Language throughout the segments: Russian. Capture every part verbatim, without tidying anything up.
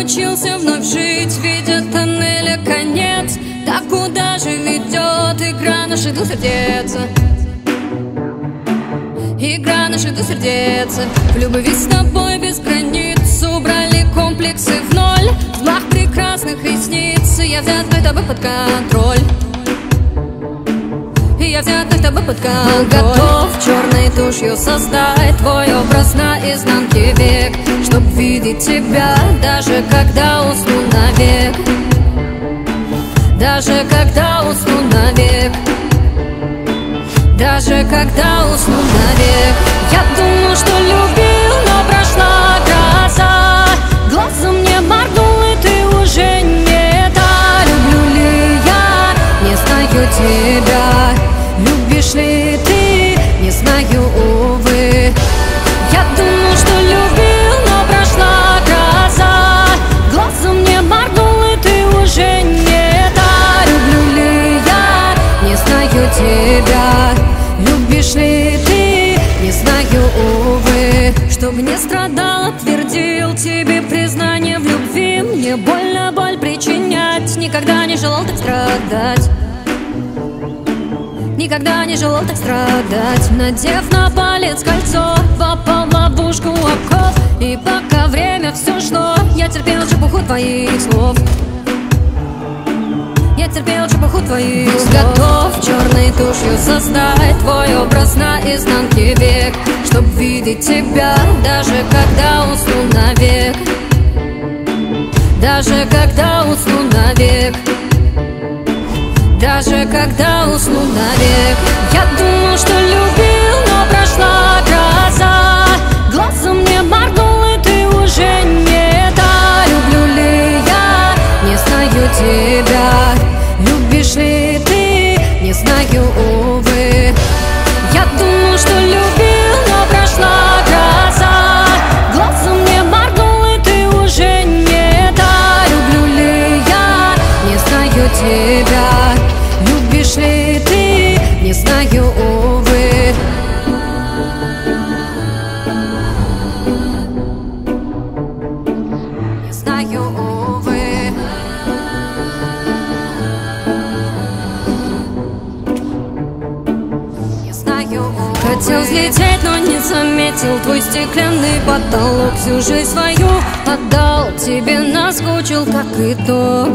научился вновь жить, видя тоннеля конец. Так куда же ведет игра наших двух сердец? Игра наших двух сердец. В любви с тобой без границ убрали комплексы в ноль. Взмах прекрасных ресниц, я взятый тобой под контроль. Я взятый тобой под контроль. Готов черной тушью создать твой образ наизнанке век, чтоб видеть тебя, даже когда усну навек. Даже когда усну навек. Даже когда усну навек. Я думал, что любил, но прошла гроза. Глазом не моргнул, и ты уже не та. Люблю ли я? Не знаю тебя. Любишь ли ты? Не знаю, увы. Я думал, что любил, но прошла гроза. Глазом не моргнул, и ты уже не та. Люблю ли я? Не знаю тебя. Любишь ли ты? Не знаю, увы. Чтоб не страдал, твердил тебе признание в любви. Мне больно боль причинять. Никогда не желал так страдать. Никогда не желал так страдать. Надев на палец кольцо, попал в ловушку обков. И пока время все шло, я терпел чепуху твоих слов. Я терпел чепуху твоих слов. Готов черной тушью создать твой образ наизнанке век, чтоб видеть тебя, даже когда усну навек. Даже когда усну навек. Даже когда усну навек. Я думал, что любил, но прошла гроза. Глазом не моргнул, и ты уже не та. Люблю ли я? Не знаю тебя. Любишь ли ты? Не знаю, увы. Я думал, что любил, но прошла гроза. Глазом не моргнул, и ты уже не та. Люблю ли я? Не знаю тебя. Любишь ли ты? Не знаю, увы. Не знаю, увы. Не знаю, увы. Хотел взлететь, но не заметил твой стеклянный потолок. Всю жизнь свою отдал, тебе наскучил как итог.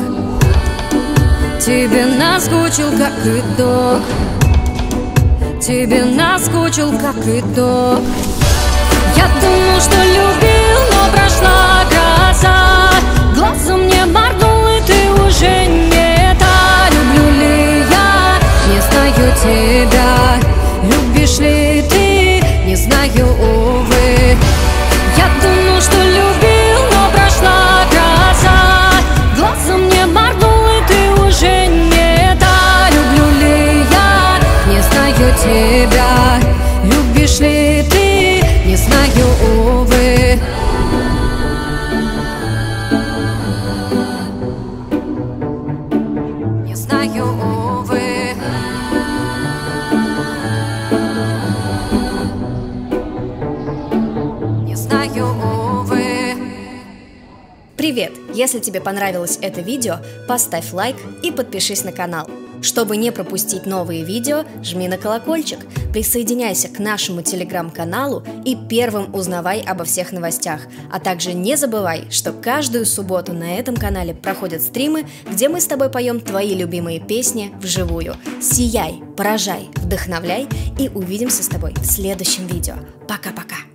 Тебе наскучил как итог. Тебе наскучил как итог. Я думал, что любил, но прошла гроза. Глазом не моргнул, и ты уже не та. Люблю ли я? Не знаю тебя. Любишь ли ты? Не знаю, увы. Я думал, что любил, но прошла гроза. Глазом не моргнул, уже не та. Люблю ли я? Не знаю тебя. Любишь ли ты? Не знаю, увы. Не знаю, увы. Не знаю, увы. Привет! Если тебе понравилось это видео, поставь лайк и подпишись на канал. Чтобы не пропустить новые видео, жми на колокольчик, присоединяйся к нашему телеграм-каналу и первым узнавай обо всех новостях. А также не забывай, что каждую субботу на этом канале проходят стримы, где мы с тобой поем твои любимые песни вживую. Сияй, поражай, вдохновляй и увидимся с тобой в следующем видео. Пока-пока!